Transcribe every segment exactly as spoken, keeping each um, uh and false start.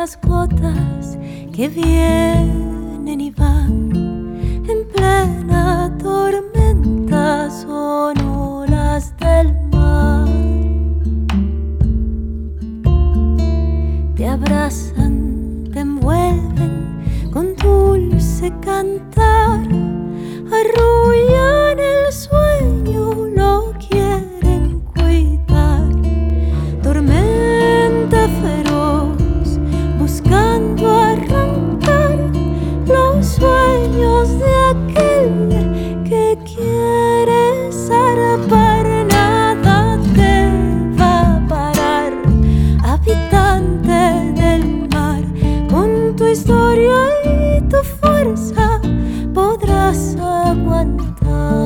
las gotas que vienen y van en plena tormenta, son olas del mar. Te abrazan, te envuelven con dulce cantar, arrullan el sueño, lo quieren cuidar. Tormenta feroz, buscando arrancar los sueños de aquel que quiere zarpar. Nada te va a parar, habitante del mar. Con tu historia y tu fuerza podrás aguantar.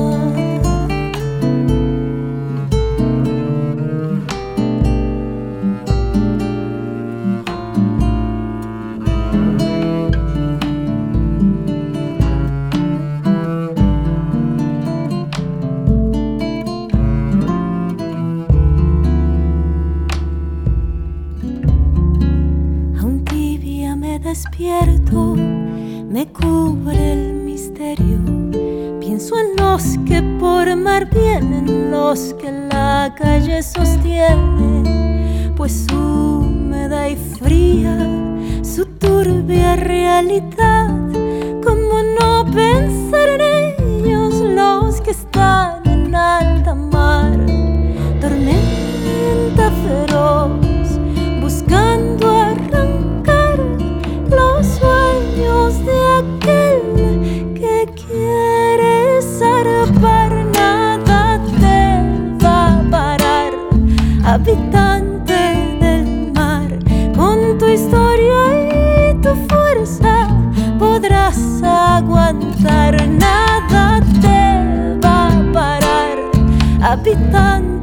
Aún tibia me despierto, me cubre el misterio. Pienso en los que por mar vienen, los que la calle sostiene, pues húmeda y fría su turbia realidad. ¿Cómo no pensar en ellos, los que están en alta mar? Tormenta feroz, buscando arrancar los sueños de aquel que quiere zarpar. Nada te va a parar, habitante del mar. Con tu historia y tu fuerza podrás aguantar. Nada te va a parar, habitante